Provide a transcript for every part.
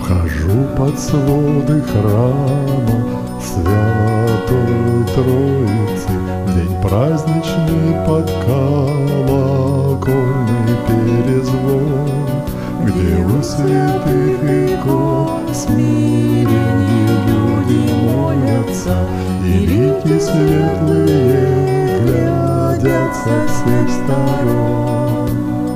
Вхожу под своды храма Святой Троицы, день праздничный под колокольный перезвон, где у святых икон в смирении люди молятся, и реки светлые глядят со всех сторон.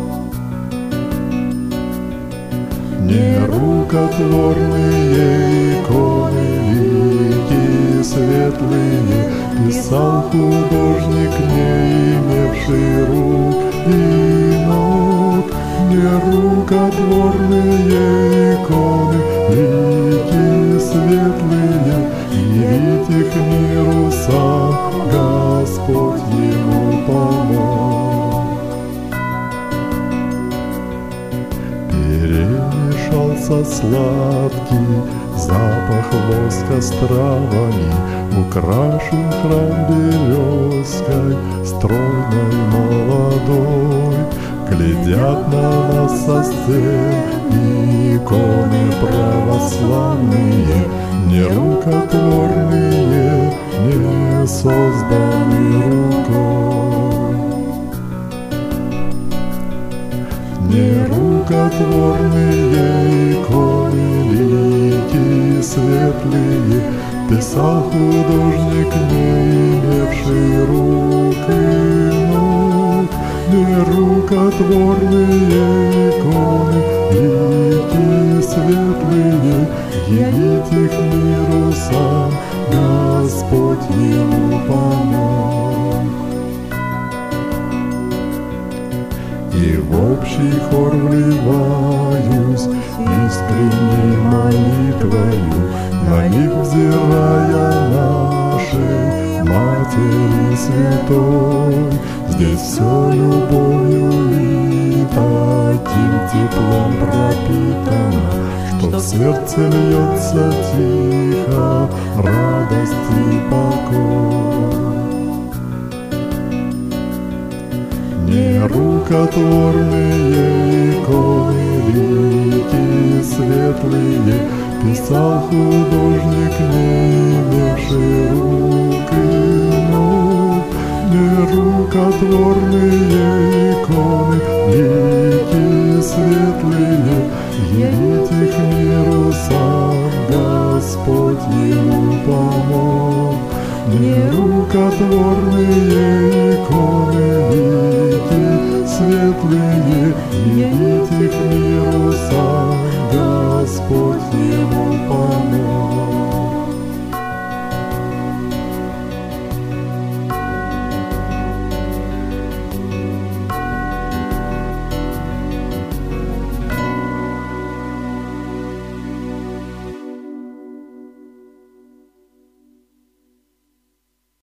Нерукотворные иконы, лики светлые, писал художник, не имевший рук и ног. Нерукотворные иконы, лики светлые, явить их миру сам Господь ему помог. Перемешался сладкий запах воска с травами, украшен храм березкой стройной молодой. Глядят на нас со стен иконы православные, нерукотворные, не созданы рукой. Нерукотворные иконы, лики светлые, писал художник, не имевший рук и ног. Нерукотворные иконы, лики светлые, явить их миру сам Господь ему помог. И в общий хор вливаюсь искренней молитвою, на них взирая нашей Матери Святой. Здесь все любовью и таким теплом пропитано, что в сердце льется тихо радость и покой. Нерукотворные иконы, лики светлые, писал художник, не имевший рук и ног. Нерукотворные иконы, лики светлые, явить их миру сам Господь ему помог. Нерукотворные иконы, лики светлые, явить их миру сам